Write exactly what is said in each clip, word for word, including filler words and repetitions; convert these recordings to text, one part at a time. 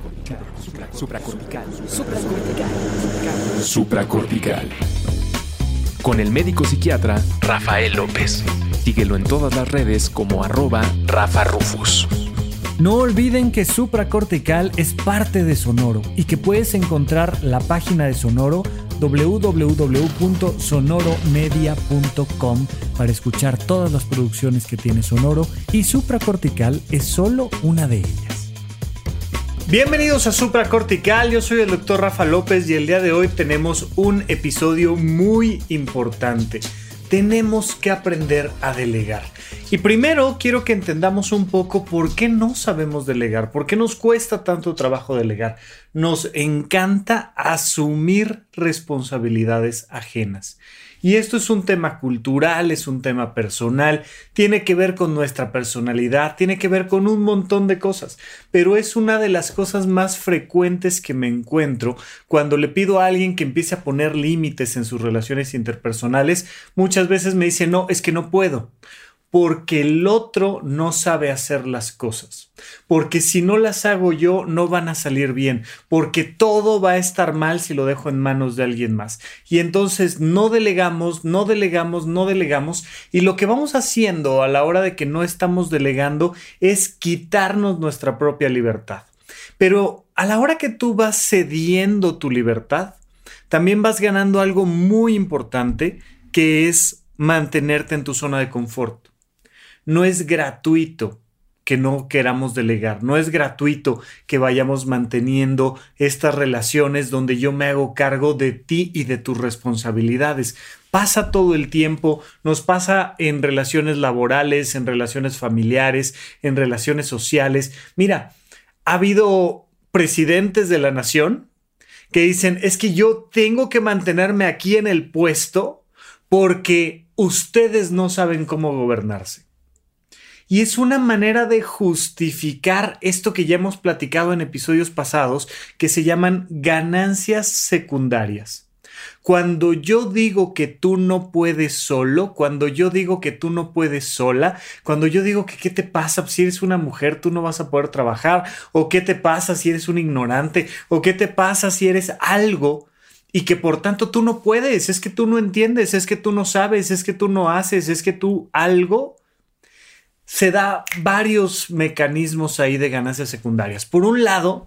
Supracortical. Supracortical. Supracortical. Con el médico psiquiatra Rafael López. Síguelo en todas las redes como arroba Rafa Rufus. No olviden que Supracortical es parte de Sonoro y que puedes encontrar la página de Sonoro doble u doble u doble u punto sonoro media punto com para escuchar todas las producciones que tiene Sonoro, y Supracortical es solo una de ellas. Bienvenidos a Supracortical, yo soy el doctor Rafa López y el día de hoy tenemos un episodio muy importante. Tenemos que aprender a delegar. Y primero quiero que entendamos un poco por qué no sabemos delegar, por qué nos cuesta tanto trabajo delegar. Nos encanta asumir responsabilidades ajenas. Y esto es un tema cultural, es un tema personal, tiene que ver con nuestra personalidad, tiene que ver con un montón de cosas. Pero es una de las cosas más frecuentes que me encuentro cuando le pido a alguien que empiece a poner límites en sus relaciones interpersonales. Muchas veces me dice, no, es que no puedo. Porque el otro no sabe hacer las cosas. Porque si no las hago yo, no van a salir bien. Porque todo va a estar mal si lo dejo en manos de alguien más. Y entonces no delegamos, no delegamos, no delegamos. Y lo que vamos haciendo a la hora de que no estamos delegando es quitarnos nuestra propia libertad. Pero a la hora que tú vas cediendo tu libertad, también vas ganando algo muy importante, que es mantenerte en tu zona de confort. No es gratuito que no queramos delegar, no es gratuito que vayamos manteniendo estas relaciones donde yo me hago cargo de ti y de tus responsabilidades. Pasa todo el tiempo, nos pasa en relaciones laborales, en relaciones familiares, en relaciones sociales. Mira, ha habido presidentes de la nación que dicen, es que yo tengo que mantenerme aquí en el puesto porque ustedes no saben cómo gobernarse. Y es una manera de justificar esto que ya hemos platicado en episodios pasados, que se llaman ganancias secundarias. Cuando yo digo que tú no puedes solo, cuando yo digo que tú no puedes sola, cuando yo digo que qué te pasa si eres una mujer, tú no vas a poder trabajar, o qué te pasa si eres un ignorante, o qué te pasa si eres algo, y que por tanto tú no puedes, es que tú no entiendes, es que tú no sabes, es que tú no haces, es que tú algo. Se da varios mecanismos ahí de ganancias secundarias. Por un lado,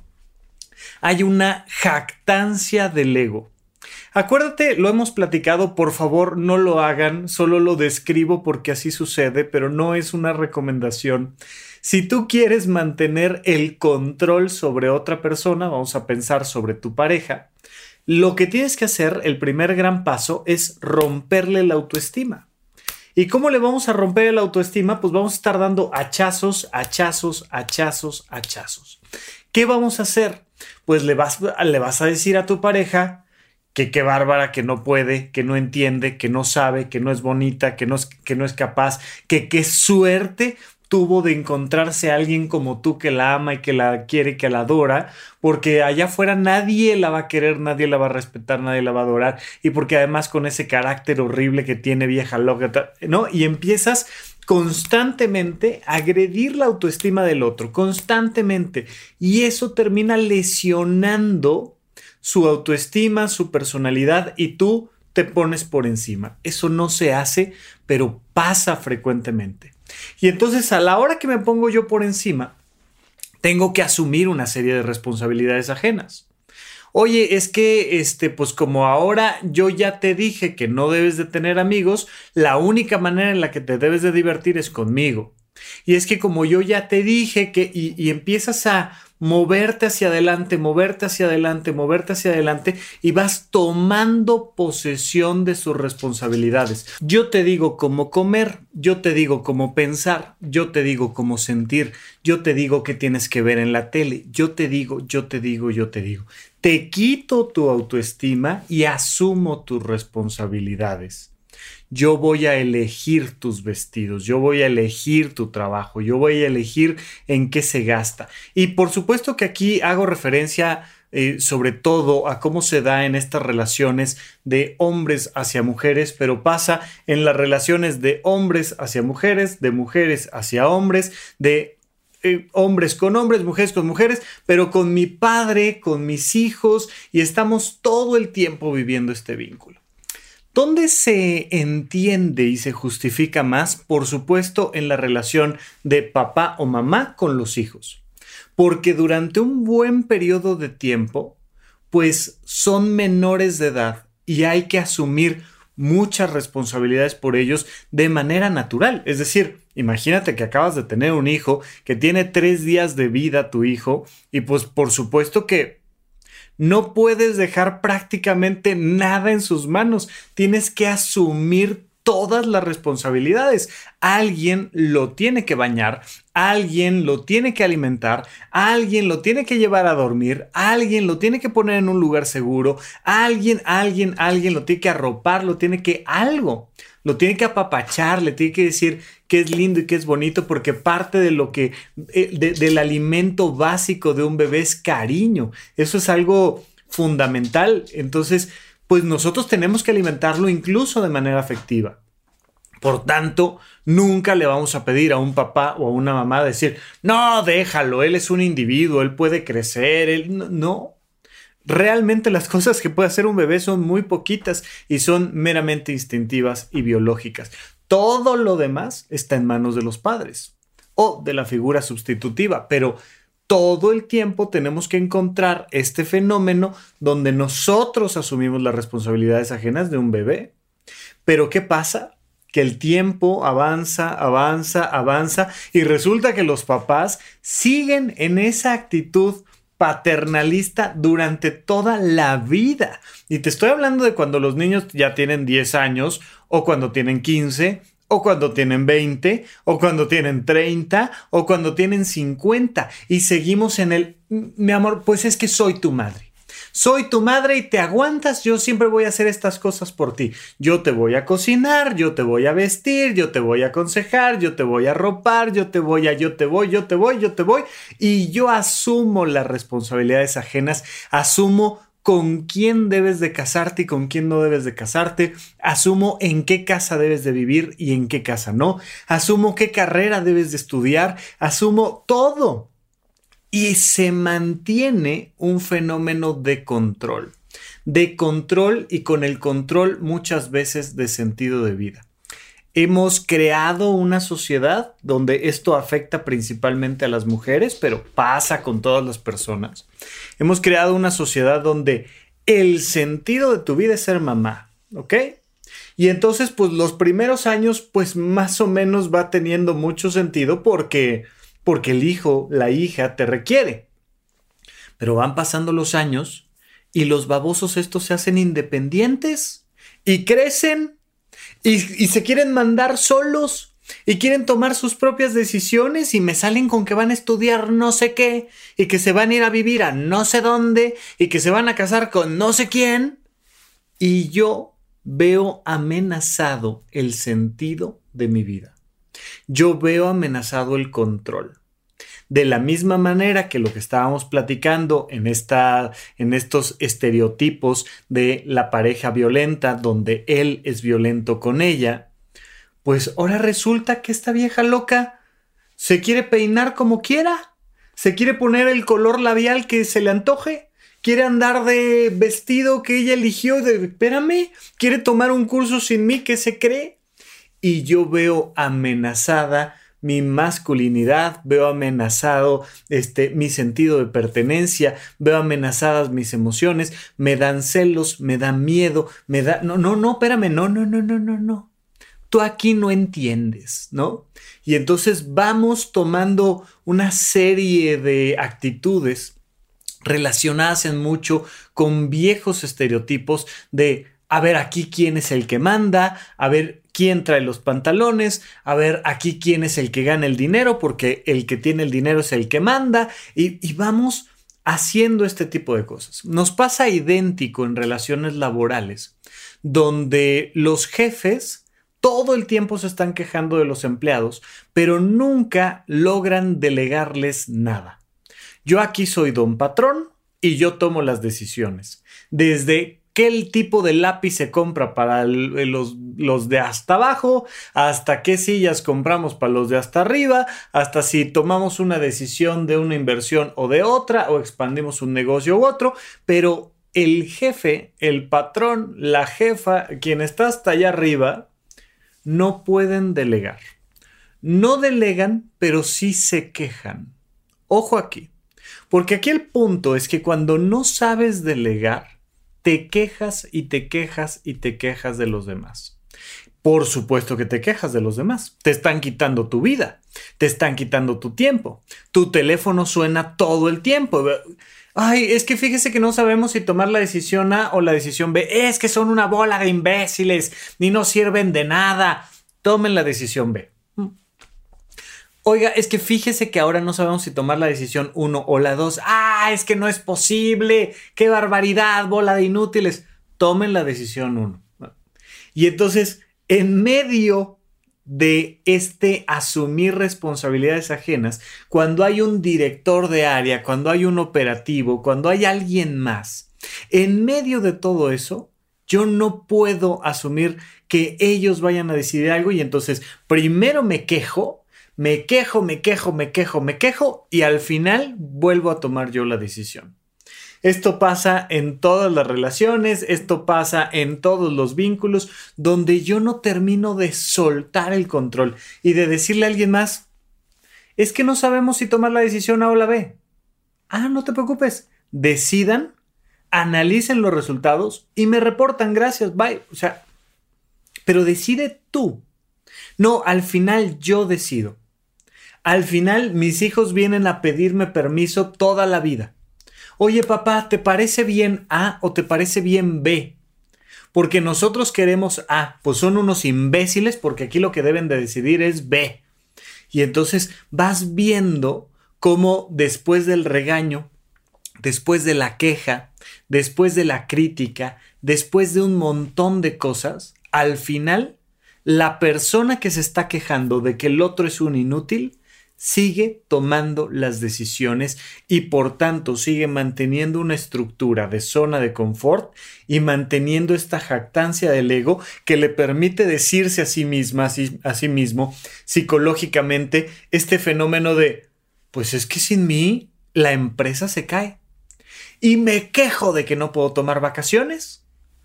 hay una jactancia del ego. Acuérdate, lo hemos platicado, por favor no lo hagan, solo lo describo porque así sucede, pero no es una recomendación. Si tú quieres mantener el control sobre otra persona, vamos a pensar sobre tu pareja, lo que tienes que hacer, el primer gran paso, es romperle la autoestima. ¿Y cómo le vamos a romper la autoestima? Pues vamos a estar dando hachazos, hachazos, hachazos, hachazos. ¿Qué vamos a hacer? Pues le vas, le vas a decir a tu pareja que qué bárbara, que no puede, que no entiende, que no sabe, que no es bonita, que no es, que no es capaz, que qué suerte tuvo de encontrarse a alguien como tú que la ama y que la quiere, que la adora, porque allá afuera nadie la va a querer, nadie la va a respetar, nadie la va a adorar, y porque además con ese carácter horrible que tiene, vieja loca, ¿no? Y empiezas constantemente a agredir la autoestima del otro, constantemente, y eso termina lesionando su autoestima, su personalidad, y tú te pones por encima. Eso no se hace, pero pasa frecuentemente. Y entonces a la hora que me pongo yo por encima, tengo que asumir una serie de responsabilidades ajenas. Oye, es que este, pues como ahora yo ya te dije que no debes de tener amigos, la única manera en la que te debes de divertir es conmigo. Y es que como yo ya te dije que y, y empiezas a moverte hacia adelante, moverte hacia adelante, moverte hacia adelante y vas tomando posesión de sus responsabilidades. Yo te digo cómo comer, yo te digo cómo pensar, yo te digo cómo sentir, yo te digo qué tienes que ver en la tele, yo te digo, yo te digo, yo te digo. Te quito tu autoestima y asumo tus responsabilidades. Yo voy a elegir tus vestidos, yo voy a elegir tu trabajo, yo voy a elegir en qué se gasta. Y por supuesto que aquí hago referencia eh, sobre todo a cómo se da en estas relaciones de hombres hacia mujeres, pero pasa en las relaciones de hombres hacia mujeres, de mujeres hacia hombres, de eh, hombres con hombres, mujeres con mujeres, pero con mi padre, con mis hijos, y estamos todo el tiempo viviendo este vínculo. ¿Dónde se entiende y se justifica más? Por supuesto, en la relación de papá o mamá con los hijos. Porque durante un buen periodo de tiempo, pues son menores de edad y hay que asumir muchas responsabilidades por ellos de manera natural. Es decir, imagínate que acabas de tener un hijo, que tiene tres días de vida tu hijo, y pues por supuesto que no puedes dejar prácticamente nada en sus manos. Tienes que asumir todas las responsabilidades. Alguien lo tiene que bañar, alguien lo tiene que alimentar, alguien lo tiene que llevar a dormir, alguien lo tiene que poner en un lugar seguro, alguien, alguien, alguien lo tiene que arropar, lo tiene que algo, lo tiene que apapachar, le tiene que decir que es lindo y que es bonito, porque parte de lo que, de, del alimento básico de un bebé es cariño. Eso es algo fundamental. Entonces, pues nosotros tenemos que alimentarlo incluso de manera afectiva. Por tanto, nunca le vamos a pedir a un papá o a una mamá decir, no, déjalo, él es un individuo, él puede crecer, él no. no. Realmente las cosas que puede hacer un bebé son muy poquitas y son meramente instintivas y biológicas. Todo lo demás está en manos de los padres o de la figura sustitutiva, pero todo el tiempo tenemos que encontrar este fenómeno donde nosotros asumimos las responsabilidades ajenas de un bebé. Pero ¿qué pasa? Que el tiempo avanza, avanza, avanza y resulta que los papás siguen en esa actitud paternalista durante toda la vida. Y te estoy hablando de cuando los niños ya tienen diez años o cuando tienen quince o cuando tienen veinte, o cuando tienen treinta, o cuando tienen cincuenta. Y seguimos en el, mi amor, pues es que soy tu madre. Soy tu madre y te aguantas, yo siempre voy a hacer estas cosas por ti. Yo te voy a cocinar, yo te voy a vestir, yo te voy a aconsejar, yo te voy a arropar, yo te voy a, yo te voy, yo te voy, yo te voy. Y yo asumo las responsabilidades ajenas, asumo con quién debes de casarte y con quién no debes de casarte. Asumo en qué casa debes de vivir y en qué casa no. Asumo qué carrera debes de estudiar. Asumo todo. Y se mantiene un fenómeno de control. De control y con el control muchas veces de sentido de vida. Hemos creado una sociedad donde esto afecta principalmente a las mujeres, pero pasa con todas las personas. Hemos creado una sociedad donde el sentido de tu vida es ser mamá, ¿ok? Y entonces, pues los primeros años, pues más o menos va teniendo mucho sentido porque, porque el hijo, la hija te requiere. Pero van pasando los años y los babosos estos se hacen independientes y crecen. Y, y se quieren mandar solos y quieren tomar sus propias decisiones y me salen con que van a estudiar no sé qué y que se van a ir a vivir a no sé dónde y que se van a casar con no sé quién. Y yo veo amenazado el sentido de mi vida. Yo veo amenazado el control. De la misma manera que lo que estábamos platicando en, esta, en estos estereotipos de la pareja violenta, donde él es violento con ella, pues ahora resulta que esta vieja loca se quiere peinar como quiera, se quiere poner el color labial que se le antoje, quiere andar de vestido que ella eligió, de, espérame, quiere tomar un curso sin mí que se cree, y yo veo amenazada mi masculinidad, veo amenazado este, mi sentido de pertenencia, veo amenazadas mis emociones, me dan celos, me da miedo, me da... No, no, no, espérame, no, no, no, no, no, no. Tú aquí no entiendes, ¿no? Y entonces vamos tomando una serie de actitudes relacionadas en mucho con viejos estereotipos de, a ver, aquí quién es el que manda, a ver quién trae los pantalones, a ver aquí quién es el que gana el dinero, porque el que tiene el dinero es el que manda, y, y vamos haciendo este tipo de cosas. Nos pasa idéntico en relaciones laborales, donde los jefes todo el tiempo se están quejando de los empleados, pero nunca logran delegarles nada. Yo aquí soy don patrón y yo tomo las decisiones. Desde qué tipo de lápiz se compra para el, los, los de hasta abajo, hasta qué sillas compramos para los de hasta arriba, hasta si tomamos una decisión de una inversión o de otra, o expandimos un negocio u otro, pero el jefe, el patrón, la jefa, quien está hasta allá arriba, no pueden delegar. No delegan, pero sí se quejan. Ojo aquí, porque aquí el punto es que cuando no sabes delegar, te quejas y te quejas y te quejas de los demás. Por supuesto que te quejas de los demás. Te están quitando tu vida, te están quitando tu tiempo. Tu teléfono suena todo el tiempo. Ay, es que fíjese que no sabemos si tomar la decisión A o la decisión B. Es que son una bola de imbéciles y no sirven de nada. Tomen la decisión B. Oiga, es que fíjese que ahora no sabemos si tomar la decisión uno o la dos. Ah, es que no es posible. ¡Qué barbaridad, bola de inútiles! Tomen la decisión uno. Y entonces, en medio de este asumir responsabilidades ajenas, cuando hay un director de área, cuando hay un operativo, cuando hay alguien más, en medio de todo eso, yo no puedo asumir que ellos vayan a decidir algo y entonces primero me quejo, me quejo, me quejo, me quejo, me quejo y al final vuelvo a tomar yo la decisión. Esto pasa en todas las relaciones, esto pasa en todos los vínculos, donde yo no termino de soltar el control y de decirle a alguien más, es que no sabemos si tomar la decisión A o la B. Ah, no te preocupes, decidan, analicen los resultados y me reportan, gracias, bye. O sea, pero decide tú. No, al final yo decido. Al final mis hijos vienen a pedirme permiso toda la vida. Oye, papá, ¿te parece bien A o te parece bien B? Porque nosotros queremos A. Pues son unos imbéciles porque aquí lo que deben de decidir es B. Y entonces vas viendo cómo después del regaño, después de la queja, después de la crítica, después de un montón de cosas, al final, la persona que se está quejando de que el otro es un inútil sigue tomando las decisiones y por tanto sigue manteniendo una estructura de zona de confort y manteniendo esta jactancia del ego que le permite decirse a sí misma, a sí, a sí mismo, psicológicamente, este fenómeno de, pues es que sin mí la empresa se cae. Y me quejo de que no puedo tomar vacaciones,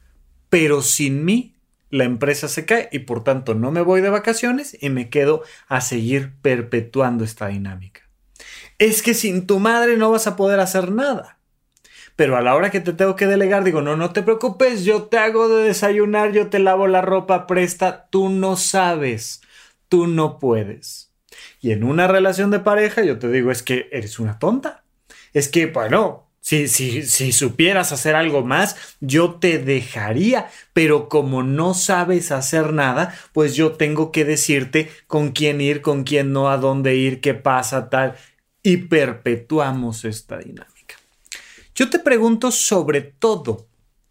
pero sin mí la empresa se cae y por tanto no me voy de vacaciones y me quedo a seguir perpetuando esta dinámica. Es que sin tu madre no vas a poder hacer nada. Pero a la hora que te tengo que delegar digo, no, no te preocupes, yo te hago de desayunar, yo te lavo la ropa, presta, tú no sabes, tú no puedes. Y en una relación de pareja yo te digo, es que eres una tonta. Es que, bueno, Si, si, si supieras hacer algo más, yo te dejaría, pero como no sabes hacer nada, pues yo tengo que decirte con quién ir, con quién no, a dónde ir, qué pasa, tal, y perpetuamos esta dinámica. Yo te pregunto sobre todo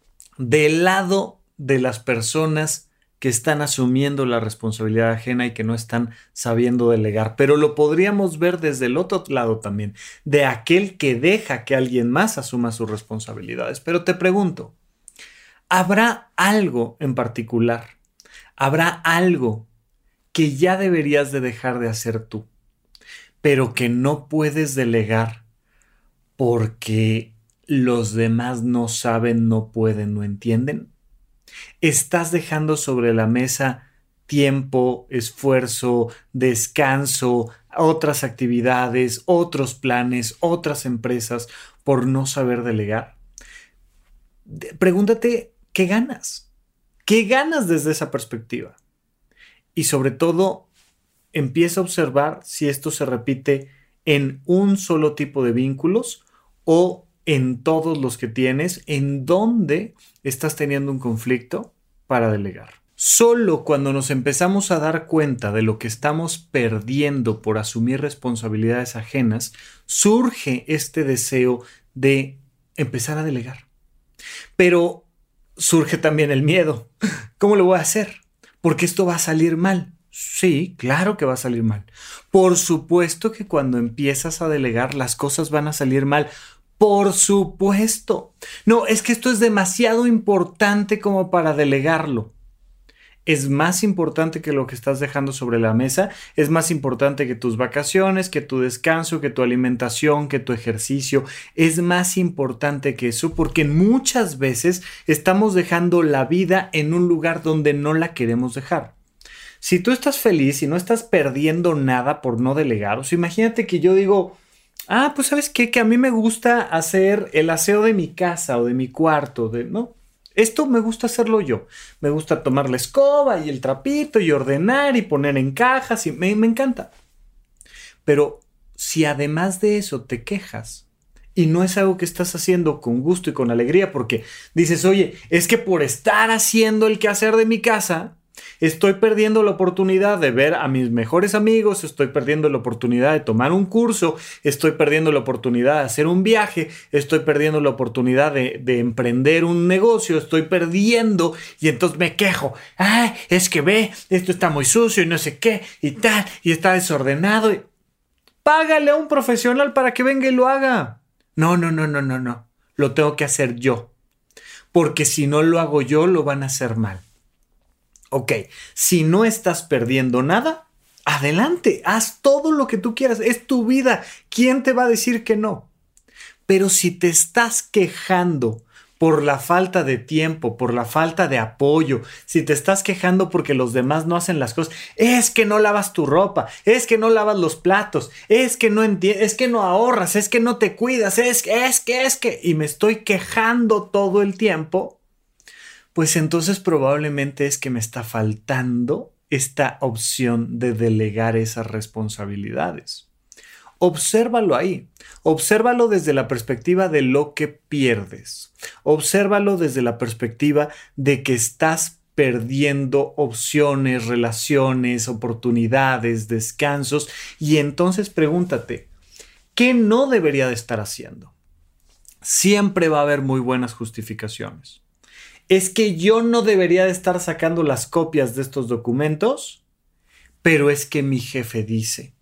del lado de las personas que están asumiendo la responsabilidad ajena y que no están sabiendo delegar. Pero lo podríamos ver desde el otro lado también, de aquel que deja que alguien más asuma sus responsabilidades. Pero te pregunto, ¿habrá algo en particular? ¿Habrá algo que ya deberías de dejar de hacer tú, pero que no puedes delegar porque los demás no saben, no pueden, no entienden? Estás dejando sobre la mesa tiempo, esfuerzo, descanso, otras actividades, otros planes, otras empresas por no saber delegar. Pregúntate, ¿qué ganas? ¿Qué ganas desde esa perspectiva? Y sobre todo, empieza a observar si esto se repite en un solo tipo de vínculos o en todos los que tienes, en donde estás teniendo un conflicto para delegar. Solo cuando nos empezamos a dar cuenta de lo que estamos perdiendo por asumir responsabilidades ajenas, surge este deseo de empezar a delegar. Pero surge también el miedo. ¿Cómo lo voy a hacer? Porque esto va a salir mal. Sí, claro que va a salir mal. Por supuesto que cuando empiezas a delegar las cosas van a salir mal. Por supuesto. No, es que esto es demasiado importante como para delegarlo. Es más importante que lo que estás dejando sobre la mesa, es más importante que tus vacaciones, que tu descanso, que tu alimentación, que tu ejercicio. Es más importante que eso porque muchas veces estamos dejando la vida en un lugar donde no la queremos dejar. Si tú estás feliz y no estás perdiendo nada por no delegar, o sea, imagínate que yo digo, ah, pues ¿sabes qué? Que a mí me gusta hacer el aseo de mi casa o de mi cuarto, de, ¿no? Esto me gusta hacerlo yo. Me gusta tomar la escoba y el trapito y ordenar y poner en cajas y me, me encanta. Pero si además de eso te quejas y no es algo que estás haciendo con gusto y con alegría porque dices, oye, es que por estar haciendo el quehacer de mi casa estoy perdiendo la oportunidad de ver a mis mejores amigos, estoy perdiendo la oportunidad de tomar un curso, estoy perdiendo la oportunidad de hacer un viaje, estoy perdiendo la oportunidad de, de emprender un negocio, estoy perdiendo y entonces me quejo. Ay, es que ve, esto está muy sucio y no sé qué y tal y está desordenado. Págale a un profesional para que venga y lo haga. No, no, no, no, no, no. Lo tengo que hacer yo. Porque si no lo hago yo, lo van a hacer mal. Ok, si no estás perdiendo nada, adelante, haz todo lo que tú quieras, es tu vida, ¿quién te va a decir que no? Pero si te estás quejando por la falta de tiempo, por la falta de apoyo, si te estás quejando porque los demás no hacen las cosas, es que no lavas tu ropa, es que no lavas los platos, es que no entiendes, es que no ahorras, es que no te cuidas, es que, es que, es que, y me estoy quejando todo el tiempo, pues entonces probablemente es que me está faltando esta opción de delegar esas responsabilidades. Obsérvalo ahí, obsérvalo desde la perspectiva de lo que pierdes, obsérvalo desde la perspectiva de que estás perdiendo opciones, relaciones, oportunidades, descansos y entonces pregúntate, ¿qué no debería de estar haciendo? Siempre va a haber muy buenas justificaciones. Es que yo no debería de estar sacando las copias de estos documentos, pero es que mi jefe dice.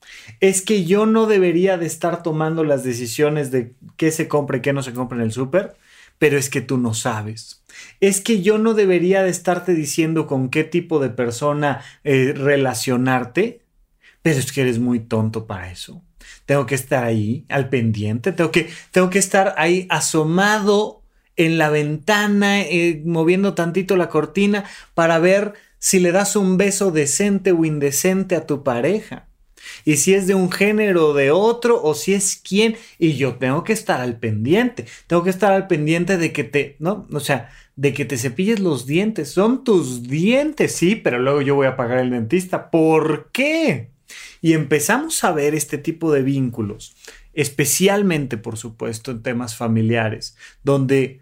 Es que yo no debería de estar tomando las decisiones de qué se compra y qué no se compra en el súper, pero es que tú no sabes. Es que yo no debería de estarte diciendo con qué tipo de persona eh, relacionarte, pero es que eres muy tonto para eso. Tengo que estar ahí al pendiente, tengo que, tengo que estar ahí asomado en la ventana, eh, moviendo tantito la cortina para ver si le das un beso decente o indecente a tu pareja. Y si es de un género o de otro, o si es quién, y yo tengo que estar al pendiente. Tengo que estar al pendiente de que te, ¿no? O sea, de que te cepilles los dientes. Son tus dientes, sí, pero luego yo voy a pagar el dentista. ¿Por qué? Y empezamos a ver este tipo de vínculos, especialmente, por supuesto, en temas familiares, donde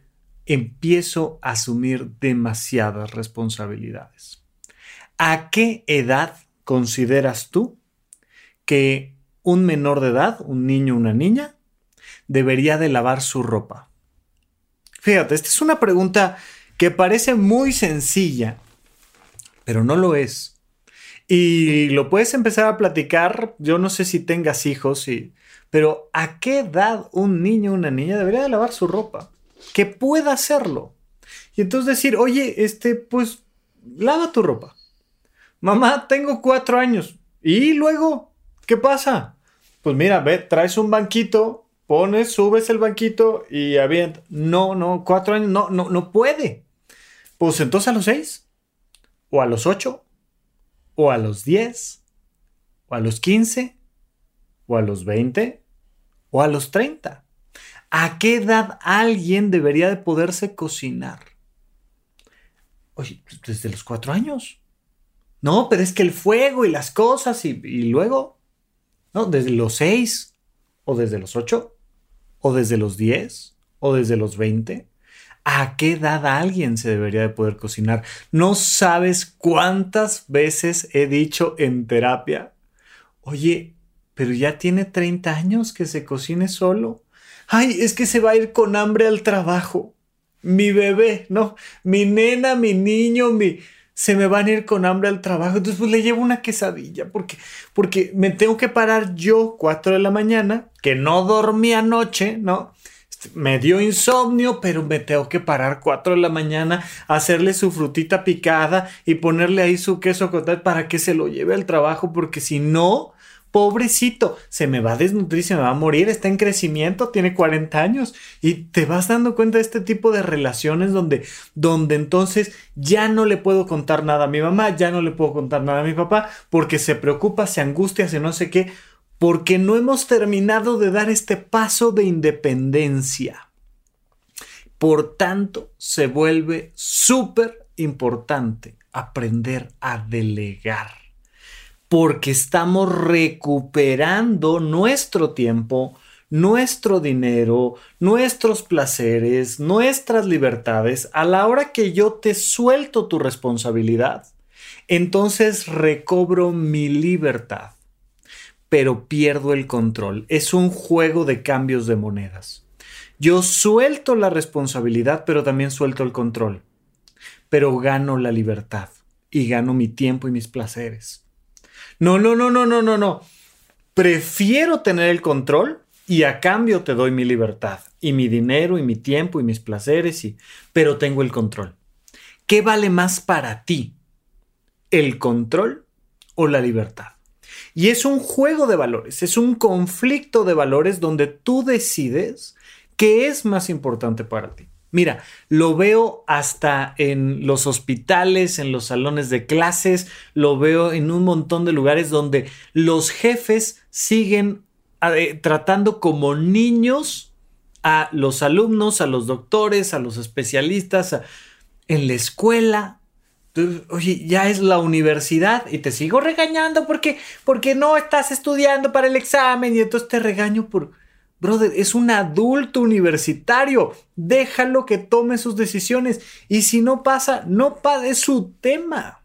empiezo a asumir demasiadas responsabilidades. ¿A qué edad consideras tú que un menor de edad, un niño o una niña, debería de lavar su ropa? Fíjate, esta es una pregunta que parece muy sencilla, pero no lo es. Y lo puedes empezar a platicar, yo no sé si tengas hijos, y, pero ¿a qué edad un niño o una niña debería de lavar su ropa? Que pueda hacerlo. Y entonces decir, oye, este, pues, lava tu ropa. Mamá, tengo cuatro años. ¿Y luego? ¿Qué pasa? Pues mira, ve, traes un banquito, pones, subes el banquito y avienta. No, no, cuatro años, no, no, no puede. Pues entonces a los seis, o a los ocho, o a los diez, o a los quince, o a los veinte, o a los treinta. ¿A qué edad alguien debería de poderse cocinar? Oye, desde los cuatro años. No, pero es que el fuego y las cosas y, y luego, ¿no? Desde los seis, o desde los ocho, o desde los diez, o desde los veinte. ¿A qué edad alguien se debería de poder cocinar? No sabes cuántas veces he dicho en terapia, oye, pero ya tiene treinta años que se cocine solo. Ay, es que se va a ir con hambre al trabajo. Mi bebé, ¿no? Mi nena, mi niño, mi... se me van a ir con hambre al trabajo. Entonces pues le llevo una quesadilla porque, porque me tengo que parar yo cuatro de la mañana, que no dormí anoche, ¿no? me dio insomnio, pero me tengo que parar cuatro de la mañana, hacerle su frutita picada y ponerle ahí su queso cottage para que se lo lleve al trabajo, porque si no, pobrecito, se me va a desnutrir, se me va a morir, está en crecimiento, tiene cuarenta años y te vas dando cuenta de este tipo de relaciones donde, donde entonces ya no le puedo contar nada a mi mamá, ya no le puedo contar nada a mi papá porque se preocupa, se angustia, se no sé qué, porque no hemos terminado de dar este paso de independencia. Por tanto, se vuelve súper importante aprender a delegar. Porque estamos recuperando nuestro tiempo, nuestro dinero, nuestros placeres, nuestras libertades. A la hora que yo te suelto tu responsabilidad, entonces recobro mi libertad, pero pierdo el control. Es un juego de cambios de monedas. Yo suelto la responsabilidad, pero también suelto el control. Pero gano la libertad y gano mi tiempo y mis placeres. No, no, no, no, no, no, no. Prefiero tener el control y a cambio te doy mi libertad y mi dinero y mi tiempo y mis placeres, y... pero tengo el control. ¿Qué vale más para ti? ¿El control o la libertad? Y es un juego de valores, es un conflicto de valores donde tú decides qué es más importante para ti. Mira, lo veo hasta en los hospitales, en los salones de clases, lo veo en un montón de lugares donde los jefes siguen eh, tratando como niños a los alumnos, a los doctores, a los especialistas, a, en la escuela. Tú, oye, ya es la universidad y te sigo regañando porque, porque no estás estudiando para el examen y entonces te regaño por... Brother, es un adulto universitario. Déjalo que tome sus decisiones. Y si no pasa, no pasa. Es su tema.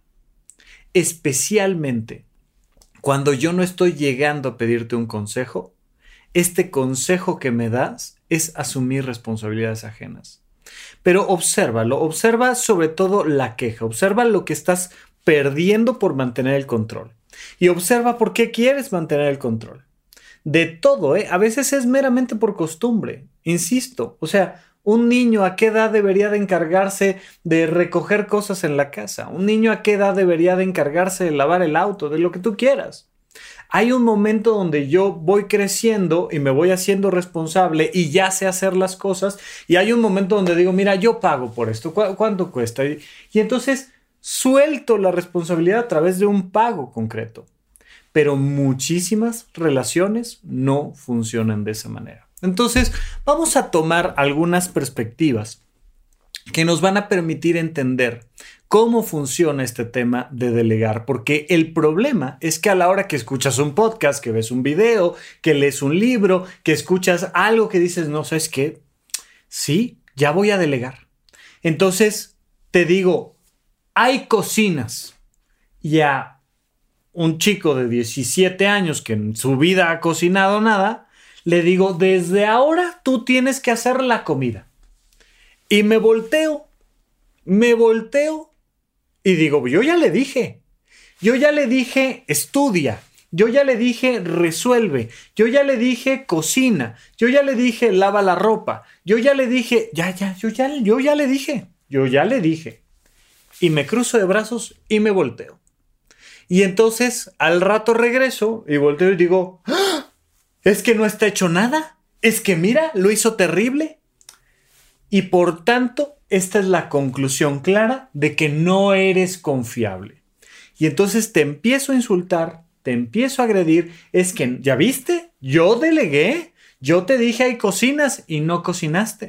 Especialmente cuando yo no estoy llegando a pedirte un consejo, este consejo que me das es asumir responsabilidades ajenas. Pero obsérvalo. Observa sobre todo la queja. Observa lo que estás perdiendo por mantener el control. Y observa por qué quieres mantener el control. De todo, ¿eh? A veces es meramente por costumbre, insisto. O sea, un niño a qué edad debería de encargarse de recoger cosas en la casa. Un niño a qué edad debería de encargarse de lavar el auto, de lo que tú quieras. Hay un momento donde yo voy creciendo y me voy haciendo responsable y ya sé hacer las cosas. Y hay un momento donde digo, mira, yo pago por esto. ¿Cu- ¿Cuánto cuesta? Y, y entonces suelto la responsabilidad a través de un pago concreto. Pero muchísimas relaciones no funcionan de esa manera. Entonces, vamos a tomar algunas perspectivas que nos van a permitir entender cómo funciona este tema de delegar. Porque el problema es que a la hora que escuchas un podcast, que ves un video, que lees un libro, que escuchas algo que dices, no, ¿sabes qué? Sí, ya voy a delegar. Entonces, te digo, hay cocinas y a un chico de diecisiete años que en su vida ha cocinado nada, le digo, desde ahora tú tienes que hacer la comida. Y me volteo, me volteo y digo, yo ya le dije, yo ya le dije, estudia, yo ya le dije, resuelve, yo ya le dije, cocina, yo ya le dije, lava la ropa, yo ya le dije, ya, ya, yo ya, yo ya le dije, yo ya le dije. Y me cruzo de brazos y me volteo. Y entonces al rato regreso y volteo y digo, ¡ah! Es que no está hecho nada. Es que mira, lo hizo terrible. Y por tanto, esta es la conclusión clara de que no eres confiable. Y entonces te empiezo a insultar, te empiezo a agredir. Es que, ¿ya viste? Yo delegué. Yo te dije hay cocinas y no cocinaste.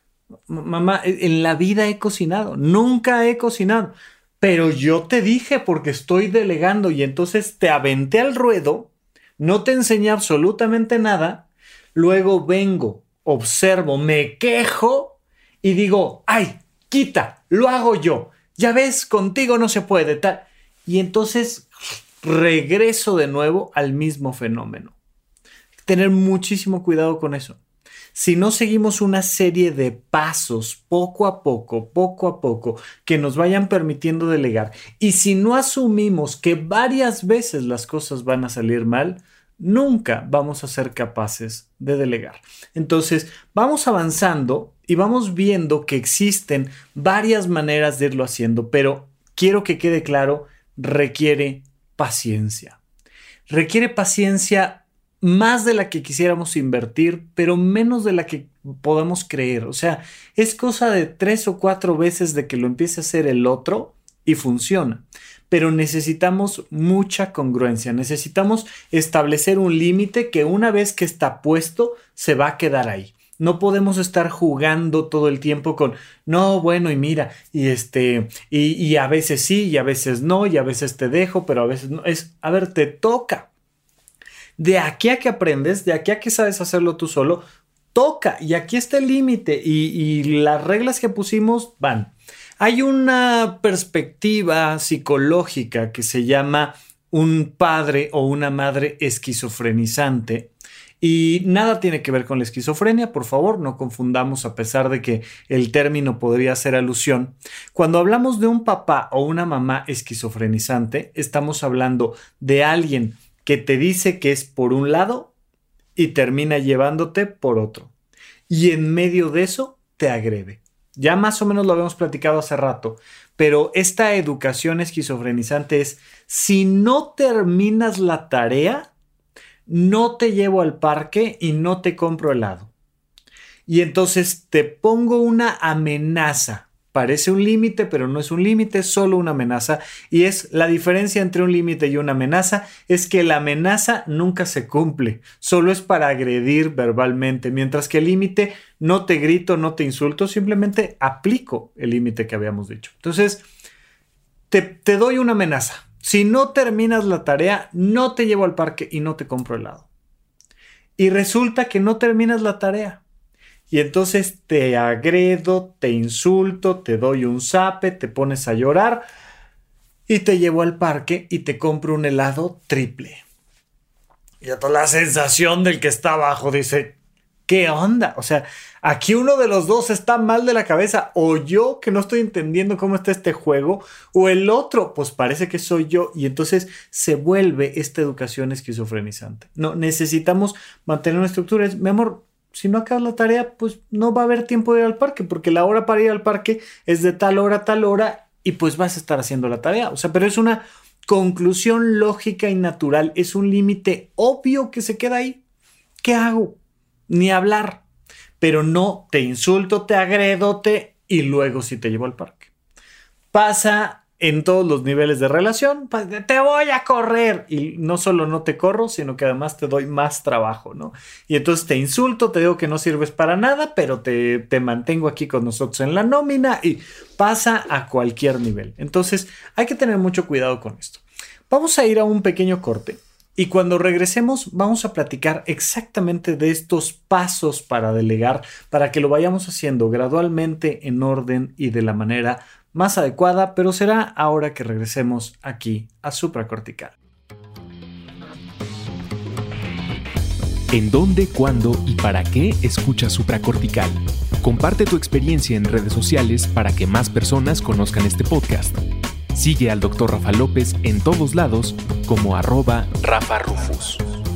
Mamá, en la vida he cocinado. Nunca he cocinado. Pero yo te dije porque estoy delegando y entonces te aventé al ruedo, no te enseñé absolutamente nada, luego vengo, observo, me quejo y digo, ¡ay, quita! Lo hago yo. Ya ves, contigo no se puede tal. Y entonces regreso de nuevo al mismo fenómeno. Tener muchísimo cuidado con eso. Si no seguimos una serie de pasos poco a poco, poco a poco, que nos vayan permitiendo delegar, y si no asumimos que varias veces las cosas van a salir mal, nunca vamos a ser capaces de delegar. Entonces, vamos avanzando y vamos viendo que existen varias maneras de irlo haciendo, pero quiero que quede claro, requiere paciencia. Requiere paciencia más de la que quisiéramos invertir, pero menos de la que podamos creer. O sea, es cosa de tres o cuatro veces de que lo empiece a hacer el otro y funciona. Pero necesitamos mucha congruencia, necesitamos establecer un límite que una vez que está puesto se va a quedar ahí. No podemos estar jugando todo el tiempo con, no, bueno, y mira, y este, y, y a veces sí, y a veces no, y a veces te dejo, pero a veces no. Es, a ver, te toca. De aquí a que aprendes, de aquí a que sabes hacerlo tú solo, toca. Y aquí está el límite y, y las reglas que pusimos van. Hay una perspectiva psicológica que se llama un padre o una madre esquizofrenizante y nada tiene que ver con la esquizofrenia, por favor, no confundamos a pesar de que el término podría hacer alusión. Cuando hablamos de un papá o una mamá esquizofrenizante, estamos hablando de alguien que te dice que es por un lado y termina llevándote por otro. Y en medio de eso te agrede. Ya más o menos lo habíamos platicado hace rato, pero esta educación esquizofrenizante es, si no terminas la tarea, no te llevo al parque y no te compro helado. Y entonces te pongo una amenaza. Parece un límite, pero no es un límite, es solo una amenaza. Y es la diferencia entre un límite y una amenaza, es que la amenaza nunca se cumple, solo es para agredir verbalmente, mientras que el límite no te grito, no te insulto, simplemente aplico el límite que habíamos dicho. Entonces, te, te doy una amenaza. Si no terminas la tarea, no te llevo al parque y no te compro helado. Y resulta que no terminas la tarea. Y entonces te agredo, te insulto, te doy un zape, te pones a llorar y te llevo al parque y te compro un helado triple. Y toda la sensación del que está abajo dice, ¿qué onda? O sea, aquí uno de los dos está mal de la cabeza, o yo que no estoy entendiendo cómo está este juego, o el otro, pues parece que soy yo. Y entonces se vuelve esta educación esquizofrenizante. No, necesitamos mantener una estructura. Es, mi amor, si no acabas la tarea, pues no va a haber tiempo de ir al parque, porque la hora para ir al parque es de tal hora a tal hora y pues vas a estar haciendo la tarea. O sea, pero es una conclusión lógica y natural, es un límite obvio que se queda ahí. ¿Qué hago? Ni hablar, pero no te insulto, te agredo, te y luego sí te llevo al parque. Pasa en todos los niveles de relación, te voy a correr y no solo no te corro, sino que además te doy más trabajo, ¿no? Y entonces te insulto, te digo que no sirves para nada, pero te, te mantengo aquí con nosotros en la nómina y pasa a cualquier nivel. Entonces hay que tener mucho cuidado con esto. Vamos a ir a un pequeño corte y cuando regresemos vamos a platicar exactamente de estos pasos para delegar, para que lo vayamos haciendo gradualmente, en orden y de la manera más adecuada, pero será ahora que regresemos aquí a Supracortical. ¿En dónde, cuándo y para qué escuchas Supracortical? Comparte tu experiencia en redes sociales para que más personas conozcan este podcast. Sigue al doctor Rafa López en todos lados como arroba Rafa Rufus.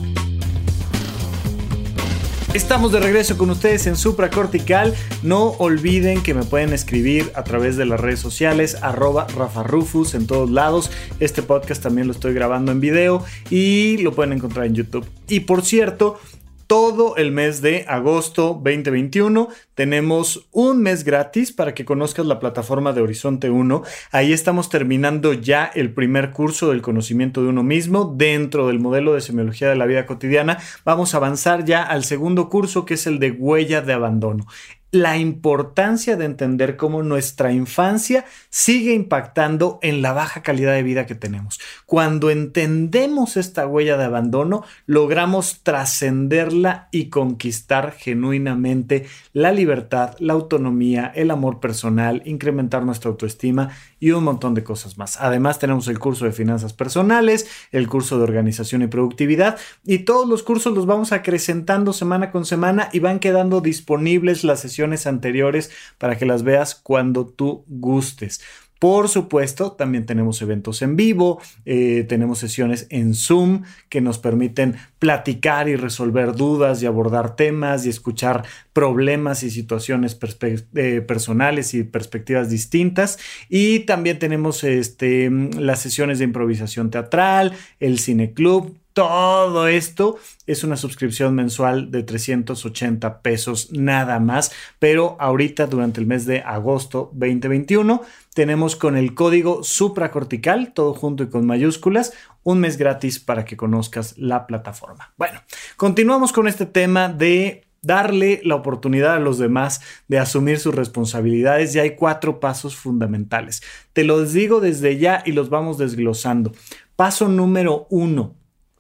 Estamos de regreso con ustedes en Supracortical. No olviden que me pueden escribir a través de las redes sociales, arroba Rafa Rufus en todos lados. Este podcast también lo estoy grabando en video y lo pueden encontrar en YouTube. Y por cierto, todo el mes de agosto veinte veintiuno tenemos un mes gratis para que conozcas la plataforma de Horizonte uno. Ahí estamos terminando ya el primer curso del conocimiento de uno mismo dentro del modelo de semiología de la vida cotidiana. Vamos a avanzar ya al segundo curso, que es el de huella de abandono. La importancia de entender cómo nuestra infancia sigue impactando en la baja calidad de vida que tenemos. Cuando entendemos esta huella de abandono, logramos trascenderla y conquistar genuinamente la libertad, la autonomía, el amor personal, incrementar nuestra autoestima y un montón de cosas más. Además, tenemos el curso de finanzas personales, el curso de organización y productividad, y todos los cursos los vamos acrecentando semana con semana y van quedando disponibles las sesiones anteriores para que las veas cuando tú gustes. Por supuesto, también tenemos eventos en vivo, eh, tenemos sesiones en Zoom que nos permiten platicar y resolver dudas y abordar temas y escuchar problemas y situaciones perspe- eh, personales y perspectivas distintas. Y también tenemos este, las sesiones de improvisación teatral, el cineclub. Todo esto es una suscripción mensual de trescientos ochenta pesos nada más, pero ahorita durante el mes de agosto veinte veintiuno tenemos con el código supracortical, todo junto y con mayúsculas, un mes gratis para que conozcas la plataforma. Bueno, continuamos con este tema de darle la oportunidad a los demás de asumir sus responsabilidades, y hay cuatro pasos fundamentales. Te los digo desde ya y los vamos desglosando. Paso número uno.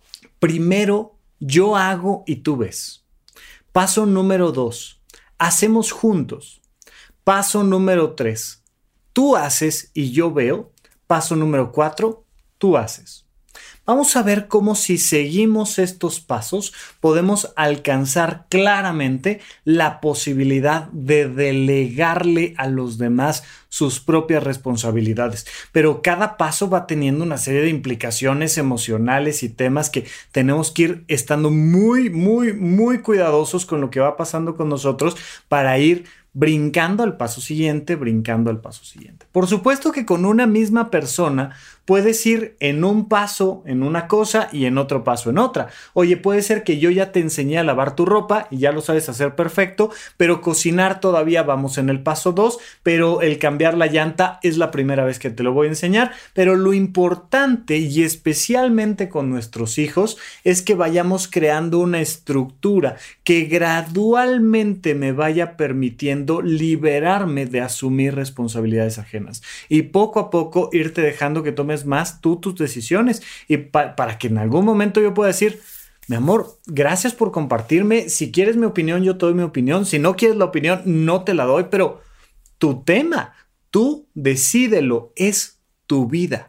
Primero, yo hago y tú ves. Paso número dos, hacemos juntos. Paso número tres, tú haces y yo veo. Paso número cuatro, tú haces. Vamos a ver cómo, si seguimos estos pasos, podemos alcanzar claramente la posibilidad de delegarle a los demás sus propias responsabilidades. Pero cada paso va teniendo una serie de implicaciones emocionales y temas que tenemos que ir estando muy, muy, muy cuidadosos con lo que va pasando con nosotros para ir brincando al paso siguiente, brincando al paso siguiente. Por supuesto que con una misma persona puedes ir en un paso en una cosa y en otro paso en otra. Oye, puede ser que yo ya te enseñé a lavar tu ropa y ya lo sabes hacer perfecto, pero cocinar todavía vamos en el paso dos, pero el cambiar la llanta es la primera vez que te lo voy a enseñar. Pero lo importante, y especialmente con nuestros hijos, es que vayamos creando una estructura que gradualmente me vaya permitiendo liberarme de asumir responsabilidades ajenas y poco a poco irte dejando que tomes más tú tus decisiones, y pa- para que en algún momento yo pueda decir: mi amor, gracias por compartirme. Si quieres mi opinión, yo te doy mi opinión. Si no quieres la opinión, no te la doy, pero tu tema, tú decídelo, es tu vida.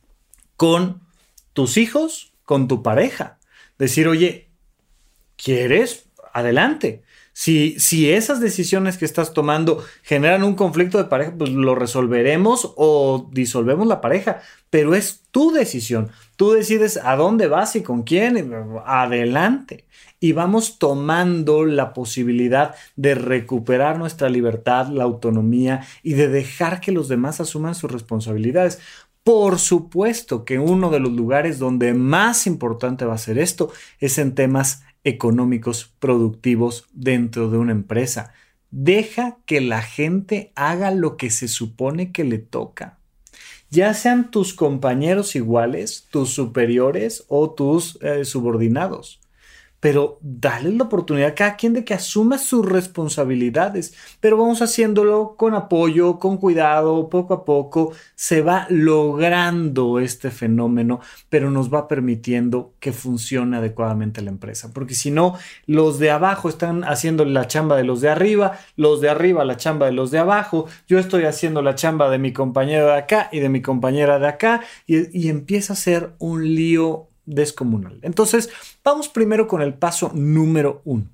Con tus hijos, con tu pareja. Decir: oye, ¿quieres? Adelante. Si, si esas decisiones que estás tomando generan un conflicto de pareja, pues lo resolveremos o disolvemos la pareja, pero es tu decisión. Tú decides a dónde vas y con quién. Adelante. Y vamos tomando la posibilidad de recuperar nuestra libertad, la autonomía, y de dejar que los demás asuman sus responsabilidades. Por supuesto que uno de los lugares donde más importante va a ser esto es en temas económicos productivos dentro de una empresa. Deja que la gente haga lo que se supone que le toca. Ya sean tus compañeros iguales, tus superiores o tus eh, subordinados. Pero dale la oportunidad a cada quien de que asuma sus responsabilidades. Pero vamos haciéndolo con apoyo, con cuidado, poco a poco. Se va logrando este fenómeno, pero nos va permitiendo que funcione adecuadamente la empresa. Porque si no, los de abajo están haciendo la chamba de los de arriba, los de arriba la chamba de los de abajo. Yo estoy haciendo la chamba de mi compañero de acá y de mi compañera de acá. Y, y empieza a ser un lío descomunal. Entonces, vamos primero con el paso número uno.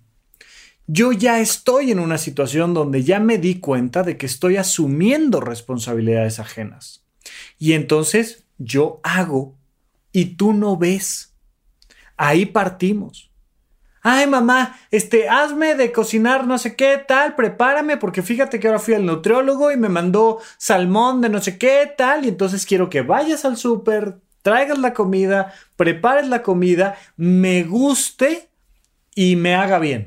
Yo ya estoy en una situación donde ya me di cuenta de que estoy asumiendo responsabilidades ajenas. Y entonces yo hago y tú no ves. Ahí partimos. Ay, mamá, este, hazme de cocinar no sé qué, tal, prepárame, porque fíjate que ahora fui al nutriólogo y me mandó salmón de no sé qué, tal, y entonces quiero que vayas al súper, traigas la comida, prepares la comida, me guste y me haga bien.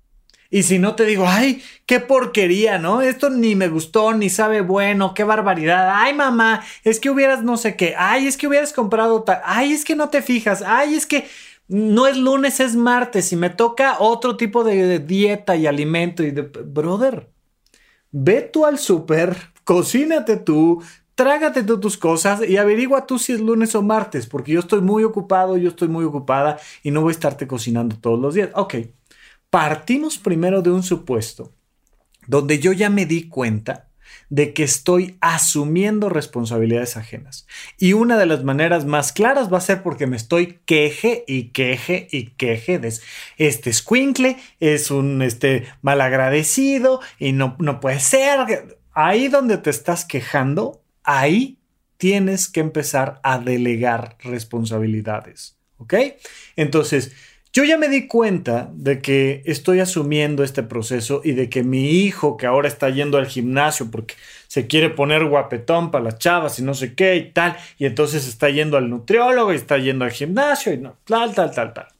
Y si no, te digo: ay, qué porquería, ¿no? Esto ni me gustó, ni sabe bueno, qué barbaridad. Ay, mamá, es que hubieras no sé qué. Ay, es que hubieras comprado tal. Ay, es que no te fijas. Ay, es que no es lunes, es martes y me toca otro tipo de dieta y alimento. Y de... Brother, ve tú al súper, cocínate tú, trágate tú tus cosas y averigua tú si es lunes o martes, porque yo estoy muy ocupado, yo estoy muy ocupada y no voy a estarte cocinando todos los días. Ok, partimos primero de un supuesto donde yo ya me di cuenta de que estoy asumiendo responsabilidades ajenas. Y una de las maneras más claras va a ser porque me estoy queje y queje y queje de este escuincle, es un este, malagradecido y no, no puede ser. Ahí donde te estás quejando, ahí tienes que empezar a delegar responsabilidades, ¿ok? Entonces, Yo ya me di cuenta de que estoy asumiendo este proceso y de que mi hijo, que ahora está yendo al gimnasio porque se quiere poner guapetón para las chavas y no sé qué y tal, y entonces está yendo al nutriólogo y está yendo al gimnasio y no, tal, tal, tal, tal.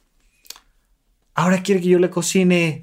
Ahora quiere que yo le cocine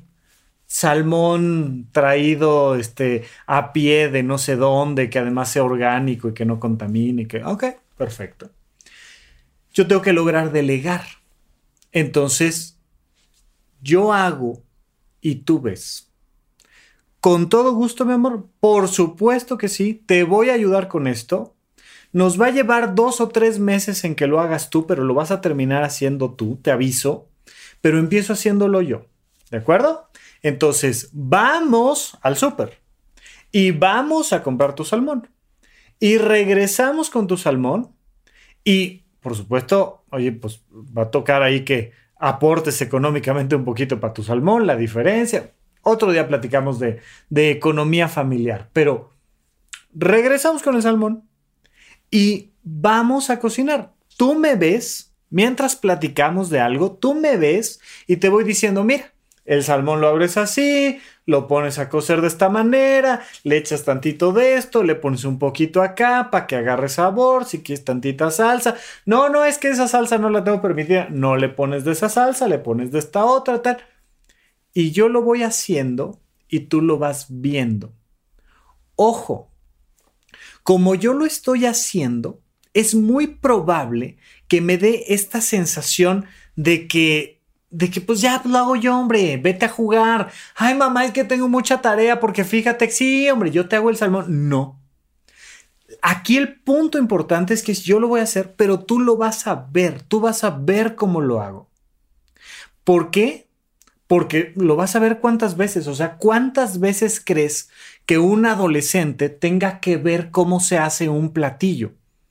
salmón traído este, a pie de no sé dónde, que además sea orgánico y que no contamine. Que, ok, perfecto. Yo tengo que lograr delegar. Entonces, yo hago y tú ves. Con todo gusto, mi amor. Por supuesto que sí. Te voy a ayudar con esto. Nos va a llevar dos o tres meses en que lo hagas tú, pero lo vas a terminar haciendo tú, te aviso. Pero empiezo haciéndolo yo. ¿De acuerdo? Entonces, vamos al súper y vamos a comprar tu salmón. Y regresamos con tu salmón y, por supuesto, oye, pues va a tocar ahí que aportes económicamente un poquito para tu salmón, la diferencia. Otro día platicamos de, de economía familiar, pero regresamos con el salmón y vamos a cocinar. Tú me ves, mientras platicamos de algo, tú me ves y te voy diciendo, mira, el salmón lo abres así, lo pones a cocer de esta manera, le echas tantito de esto, le pones un poquito acá para que agarre sabor, si quieres tantita salsa. No, no, es que esa salsa no la tengo permitida. No le pones de esa salsa, le pones de esta otra, tal. Y yo lo voy haciendo y tú lo vas viendo. Ojo, como yo lo estoy haciendo, es muy probable que me dé esta sensación de que De que pues ya lo hago yo, hombre, vete a jugar. Ay, mamá, es que tengo mucha tarea porque fíjate que sí, hombre, yo te hago el salmón. No. Aquí el punto importante es que yo lo voy a hacer, pero tú lo vas a ver. Tú vas a ver cómo lo hago. ¿Por qué? Porque lo vas a ver cuántas veces. O sea, ¿cuántas veces crees que un adolescente tenga que ver cómo se hace un platillo?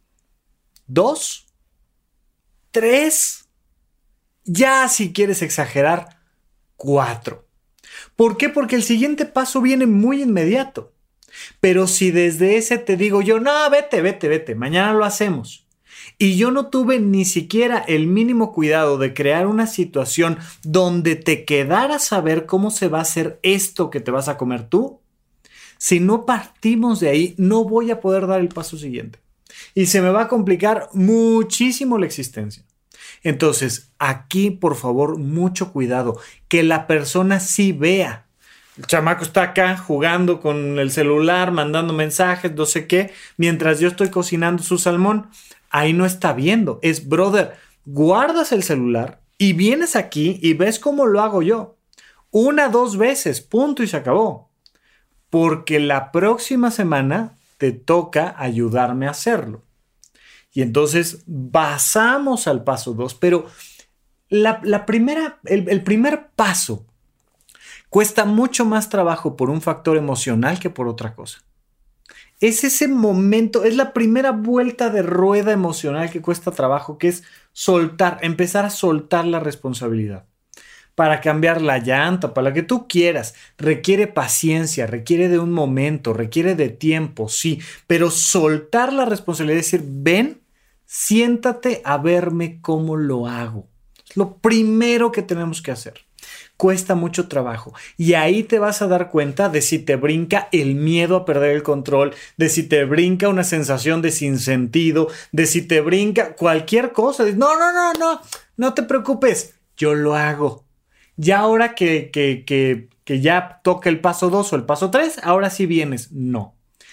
¿Dos? ¿Tres? Ya si quieres exagerar, cuatro. ¿Por qué? Porque el siguiente paso viene muy inmediato. Pero si desde ese te digo yo, no, vete, vete, vete, mañana lo hacemos. Y yo no tuve ni siquiera el mínimo cuidado de crear una situación donde te quedaras a ver cómo se va a hacer esto que te vas a comer tú. Si no partimos de ahí, no voy a poder dar el paso siguiente. Y se me va a complicar muchísimo la existencia. Entonces, aquí, por favor, mucho cuidado. Que la persona sí vea. El chamaco está acá jugando con el celular, mandando mensajes, no sé qué, mientras yo estoy cocinando su salmón. Ahí no está viendo. Es, brother, guardas el celular y vienes aquí y ves cómo lo hago yo. Una, dos veces, punto y se acabó. Porque la próxima semana te toca ayudarme a hacerlo. Y entonces pasamos al paso dos, pero la, la primera, el, el primer paso cuesta mucho más trabajo por un factor emocional que por otra cosa. Es ese momento, es la primera vuelta de rueda emocional que cuesta trabajo, que es soltar, empezar a soltar la responsabilidad. Para cambiar la llanta, para lo que tú quieras, requiere paciencia, requiere de un momento, requiere de tiempo, sí, pero soltar la responsabilidad, es decir, ven, siéntate a verme cómo lo hago. Es lo primero que tenemos que hacer. Cuesta mucho trabajo y ahí te vas a dar cuenta de si te brinca el miedo a perder el control, de si te brinca una sensación de sinsentido, de si te brinca cualquier cosa. No, no, no, no, no te preocupes, yo lo hago. Ya ahora que, que, que, que ya toca el paso dos o el paso tres, ahora sí vienes. No.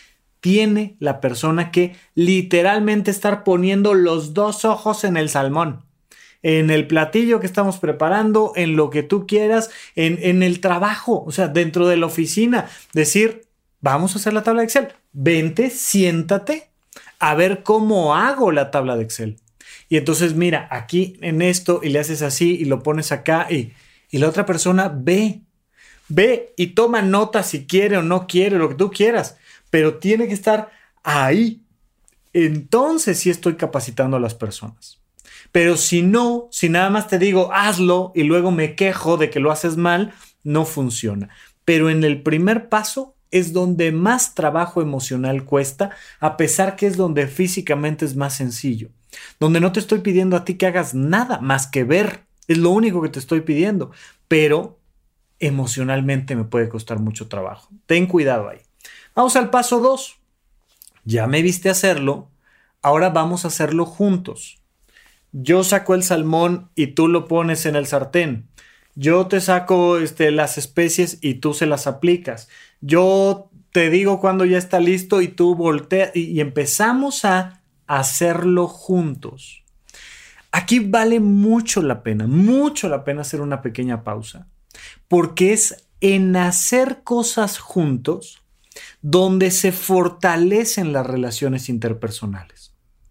Tiene la persona que literalmente estar poniendo los dos ojos en el salmón, en el platillo que estamos preparando, en lo que tú quieras, en, en el trabajo, o sea, dentro de la oficina. Decir, vamos a hacer la tabla de Excel. Vente, siéntate a ver cómo hago la tabla de Excel. Y entonces mira, aquí en esto y le haces así y lo pones acá y, y la otra persona ve, ve y toma nota si quiere o no quiere, lo que tú quieras. Pero tiene que estar ahí. Entonces sí estoy capacitando a las personas. Pero si no, si nada más te digo hazlo y luego me quejo de que lo haces mal, no funciona. Pero en el primer paso es donde más trabajo emocional cuesta, a pesar que es donde físicamente es más sencillo. Donde no te estoy pidiendo a ti que hagas nada más que ver. Es lo único que te estoy pidiendo, pero emocionalmente me puede costar mucho trabajo. Ten cuidado ahí. Vamos al paso dos. Ya me viste hacerlo, ahora vamos a hacerlo juntos. Yo saco el salmón y tú lo pones en el sartén. Yo te saco este, las especies y tú se las aplicas. Yo te digo cuando ya está listo y tú volteas y, y empezamos a hacerlo juntos. Aquí vale mucho la pena, mucho la pena hacer una pequeña pausa, porque es en hacer cosas juntos donde se fortalecen las relaciones interpersonales.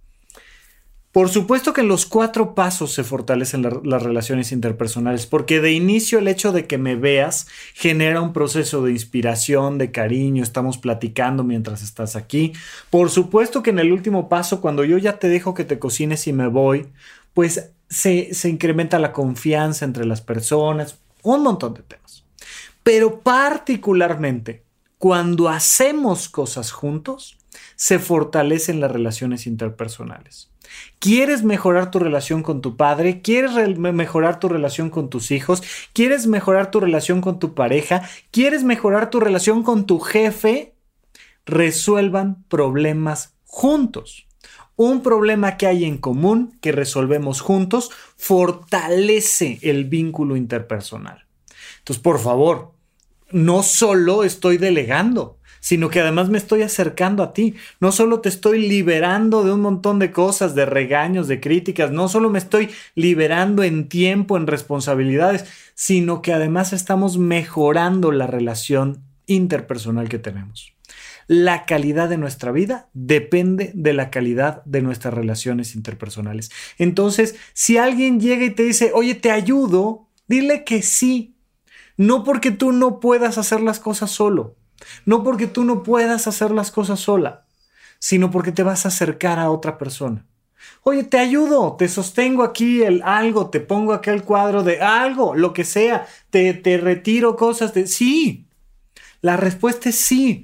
Por supuesto que en los cuatro pasos se fortalecen la, las relaciones interpersonales, porque de inicio el hecho de que me veas genera un proceso de inspiración, de cariño, estamos platicando mientras estás aquí. Por supuesto que en el último paso, cuando yo ya te dejo que te cocines y me voy, pues se, se incrementa la confianza entre las personas, un montón de temas. Pero particularmente, cuando hacemos cosas juntos, se fortalecen las relaciones interpersonales. ¿Quieres mejorar tu relación con tu padre? ¿Quieres re- mejorar tu relación con tus hijos? ¿Quieres mejorar tu relación con tu pareja? ¿Quieres mejorar tu relación con tu jefe? Resuelvan problemas juntos. Un problema que hay en común, que resolvemos juntos, fortalece el vínculo interpersonal. Entonces, por favor, no solo estoy delegando, sino que además me estoy acercando a ti. No solo te estoy liberando de un montón de cosas, de regaños, de críticas, no solo me estoy liberando en tiempo, en responsabilidades, sino que además estamos mejorando la relación interpersonal que tenemos. La calidad de nuestra vida depende de la calidad de nuestras relaciones interpersonales. Entonces, si alguien llega y te dice, oye, te ayudo, dile que sí. No porque tú no puedas hacer las cosas solo. No porque tú no puedas hacer las cosas sola, sino porque te vas a acercar a otra persona. Oye, te ayudo, te sostengo aquí el algo, te pongo acá el cuadro de algo, lo que sea, te, te retiro cosas de... Sí, la respuesta es sí.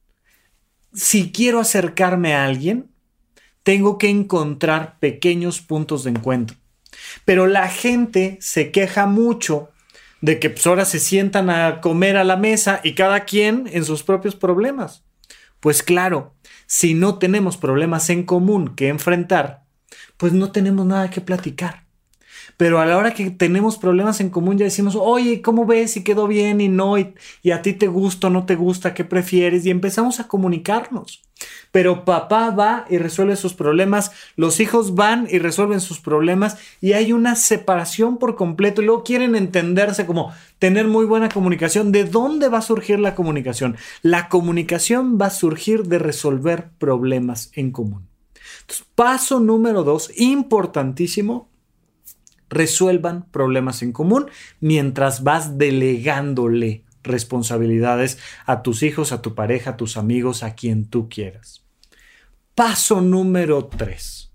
Si quiero acercarme a alguien, tengo que encontrar pequeños puntos de encuentro. Pero la gente se queja mucho de que pues ahora se sientan a comer a la mesa y cada quien en sus propios problemas. Pues claro, si no tenemos problemas en común que enfrentar, pues no tenemos nada que platicar. Pero a la hora que tenemos problemas en común ya decimos, oye, ¿cómo ves? Si quedó bien y no, y, y a ti te gusta o no te gusta, ¿qué prefieres? Y empezamos a comunicarnos. Pero papá va y resuelve sus problemas, los hijos van y resuelven sus problemas y hay una separación por completo y luego quieren entenderse como tener muy buena comunicación. ¿De dónde va a surgir la comunicación? La comunicación va a surgir de resolver problemas en común. Entonces, paso número dos, importantísimo, resuelvan problemas en común mientras vas delegándole responsabilidades a tus hijos, a tu pareja, a tus amigos, a quien tú quieras. Paso número tres.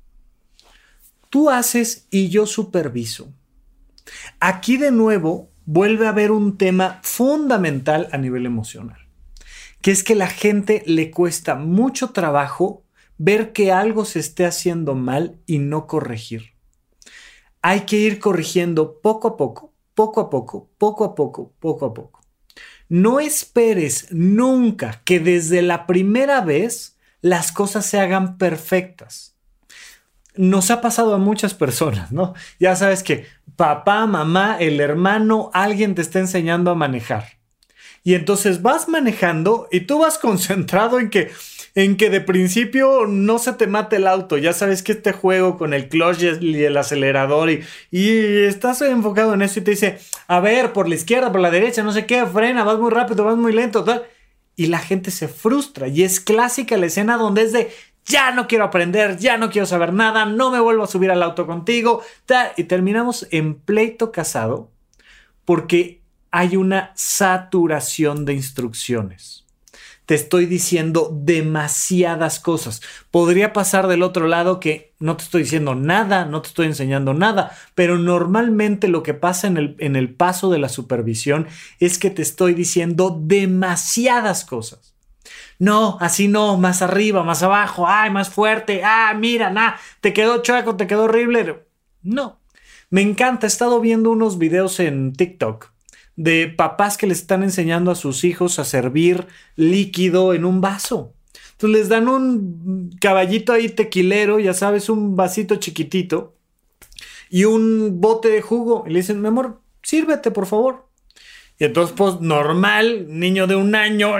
Tú haces y yo superviso. Aquí de nuevo vuelve a haber un tema fundamental a nivel emocional, que es que a la gente le cuesta mucho trabajo ver que algo se esté haciendo mal y no corregir. Hay que ir corrigiendo poco a poco, poco a poco, poco a poco, poco a poco. No esperes nunca que desde la primera vez las cosas se hagan perfectas. Nos ha pasado a muchas personas, ¿no? Ya sabes que papá, mamá, el hermano, alguien te está enseñando a manejar. Y entonces vas manejando y tú vas concentrado en que, en que de principio no se te mate el auto. Ya sabes que este juego con el clutch y el acelerador y, y estás enfocado en eso y te dice, a ver, por la izquierda, por la derecha, no sé qué, frena, vas muy rápido, vas muy lento, tal. Y la gente se frustra y es clásica la escena donde es de, ya no quiero aprender, ya no quiero saber nada, no me vuelvo a subir al auto contigo, tal. Y terminamos en pleito casado porque hay una saturación de instrucciones. Te estoy diciendo demasiadas cosas. Podría pasar del otro lado que no te estoy diciendo nada, no te estoy enseñando nada, pero normalmente lo que pasa en el, en el paso de la supervisión es que te estoy diciendo demasiadas cosas. No, así no, más arriba, más abajo, ay, más fuerte, ah, mira, nah, te quedó chueco, te quedó horrible. No. Me encanta, he estado viendo unos videos en TikTok de papás que les están enseñando a sus hijos a servir líquido en un vaso. Entonces les dan un caballito ahí tequilero, ya sabes, un vasito chiquitito y un bote de jugo. Y le dicen, mi amor, sírvete, por favor. Y entonces, pues, normal, niño de un año,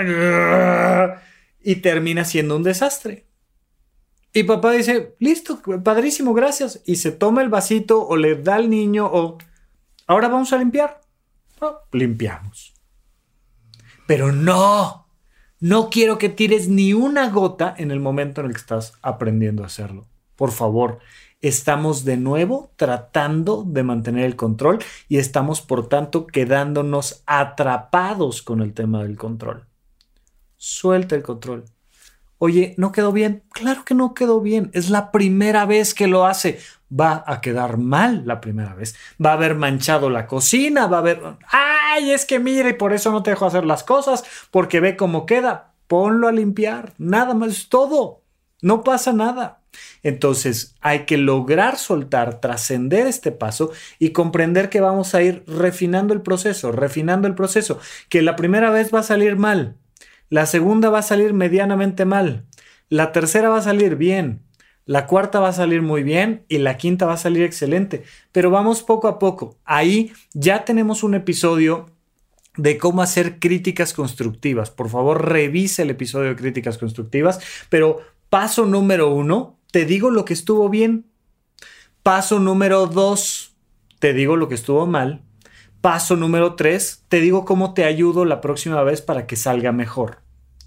y termina siendo un desastre. Y papá dice, listo, padrísimo, gracias. Y se toma el vasito o le da al niño o, ahora vamos a limpiar. Oh, limpiamos. Pero no, no quiero que tires ni una gota en el momento en el que estás aprendiendo a hacerlo. Por favor, estamos de nuevo tratando de mantener el control y estamos, por tanto, quedándonos atrapados con el tema del control. Suelta el control. Oye, ¿no quedó bien? Claro que no quedó bien. Es la primera vez que lo hace. Va a quedar mal la primera vez. Va a haber manchado la cocina. Va a haber... ¡Ay, es que mira! Y por eso no te dejo hacer las cosas. Porque ve cómo queda. Ponlo a limpiar. Nada más, es todo. No pasa nada. Entonces hay que lograr soltar, trascender este paso y comprender que vamos a ir refinando el proceso, refinando el proceso. Que la primera vez va a salir mal. La segunda va a salir medianamente mal. La tercera va a salir bien. La cuarta va a salir muy bien y la quinta va a salir excelente. Pero vamos poco a poco. Ahí ya tenemos un episodio de cómo hacer críticas constructivas. Por favor, revise el episodio de críticas constructivas. Pero paso número uno, te digo lo que estuvo bien. Paso número dos, te digo lo que estuvo mal. Paso número tres, te digo cómo te ayudo la próxima vez para que salga mejor.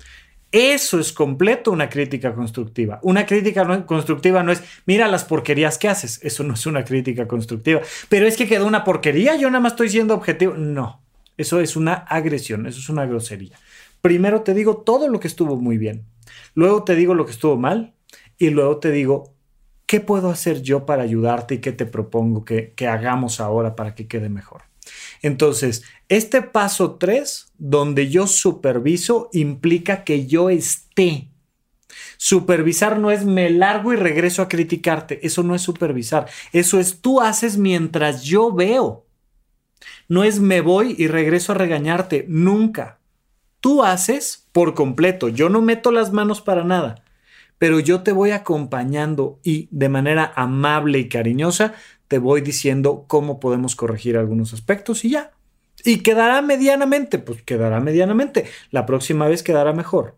Eso es completo una crítica constructiva. Una crítica no, constructiva no es, mira las porquerías que haces. Eso no es una crítica constructiva. Pero es que quedó una porquería, yo nada más estoy siendo objetivo. No, eso es una agresión, eso es una grosería. Primero te digo todo lo que estuvo muy bien. Luego te digo lo que estuvo mal. Y luego te digo, ¿qué puedo hacer yo para ayudarte y qué te propongo que, que hagamos ahora para que quede mejor? Entonces, este paso tres, donde yo superviso, implica que yo esté. Supervisar no es me largo y regreso a criticarte. Eso no es supervisar. Eso es tú haces mientras yo veo. No es me voy y regreso a regañarte. Nunca. Tú haces por completo. Yo no meto las manos para nada. Pero yo te voy acompañando y de manera amable y cariñosa te voy diciendo cómo podemos corregir algunos aspectos y ya. ¿Y quedará medianamente? Pues quedará medianamente. La próxima vez quedará mejor.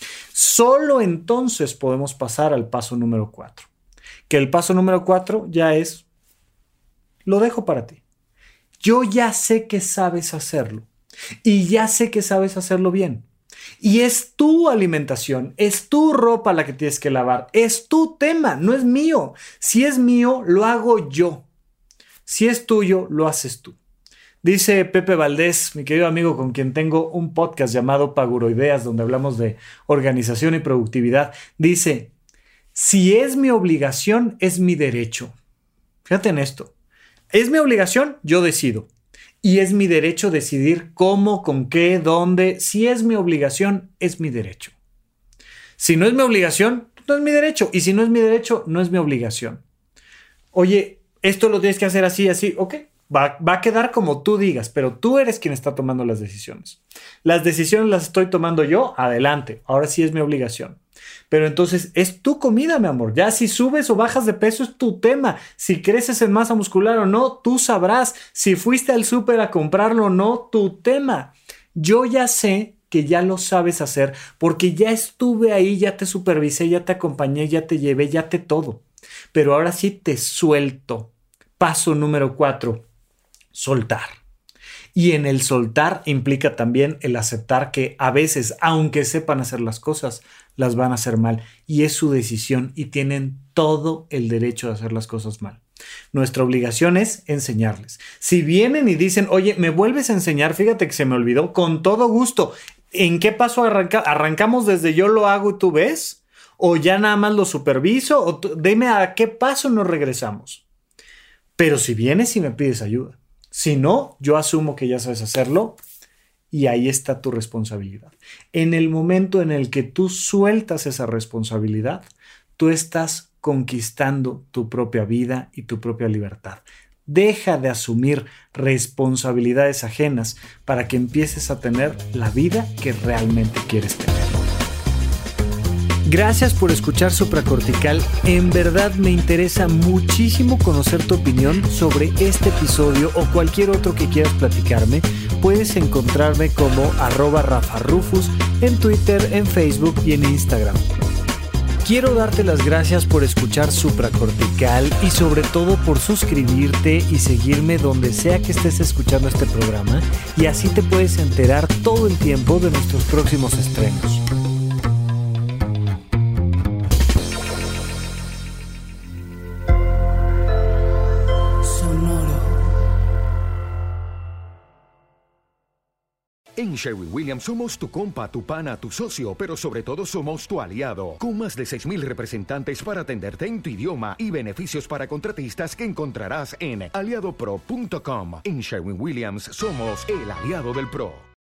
Solo entonces podemos pasar al paso número cuatro. Que el paso número cuatro ya es, lo dejo para ti. Yo ya sé que sabes hacerlo y ya sé que sabes hacerlo bien. Y es tu alimentación, es tu ropa la que tienes que lavar, es tu tema, no es mío. Si es mío, lo hago yo. Si es tuyo, lo haces tú. Dice Pepe Valdés, mi querido amigo con quien tengo un podcast llamado Paguroideas, donde hablamos de organización y productividad. Dice, si es mi obligación, es mi derecho. Fíjate en esto. Es mi obligación, yo decido. Y es mi derecho decidir cómo, con qué, dónde. Si es mi obligación, es mi derecho. Si no es mi obligación, no es mi derecho. Y si no es mi derecho, no es mi obligación. Oye, esto lo tienes que hacer así, así. Ok, va, va a quedar como tú digas, pero tú eres quien está tomando las decisiones. Las decisiones las estoy tomando yo, adelante. Ahora sí es mi obligación. Pero entonces es tu comida, mi amor. Ya si subes o bajas de peso es tu tema. Si creces en masa muscular o no, tú sabrás. Si fuiste al súper a comprarlo o no, tu tema. Yo ya sé que ya lo sabes hacer porque ya estuve ahí, ya te supervisé, ya te acompañé, ya te llevé, ya te todo. Pero ahora sí te suelto. Paso número cuatro, soltar. Y en el soltar implica también el aceptar que a veces, aunque sepan hacer las cosas, las van a hacer mal. Y es su decisión y tienen todo el derecho de hacer las cosas mal. Nuestra obligación es enseñarles. Si vienen y dicen, oye, ¿me vuelves a enseñar? Fíjate que se me olvidó. Con todo gusto. ¿En qué paso arranca? ¿Arrancamos desde yo lo hago y tú ves? ¿O ya nada más lo superviso? ¿O tú, dime a qué paso nos regresamos? Pero si vienes y me pides ayuda. Si no, yo asumo que ya sabes hacerlo y ahí está tu responsabilidad. En el momento en el que tú sueltas esa responsabilidad, tú estás conquistando tu propia vida y tu propia libertad. Deja de asumir responsabilidades ajenas para que empieces a tener la vida que realmente quieres tener. Gracias por escuchar Supracortical. En verdad me interesa muchísimo conocer tu opinión sobre este episodio o cualquier otro que quieras platicarme. Puedes encontrarme como arroba Rafa Rufus en Twitter, en Facebook y en Instagram. Quiero darte las gracias por escuchar Supracortical y sobre todo por suscribirte y seguirme donde sea que estés escuchando este programa, y así te puedes enterar todo el tiempo de nuestros próximos estrenos. En Sherwin-Williams somos tu compa, tu pana, tu socio, pero sobre todo somos tu aliado, con más de seis mil representantes para atenderte en tu idioma y beneficios para contratistas que encontrarás en aliado pro punto com. En Sherwin-Williams somos el aliado del pro.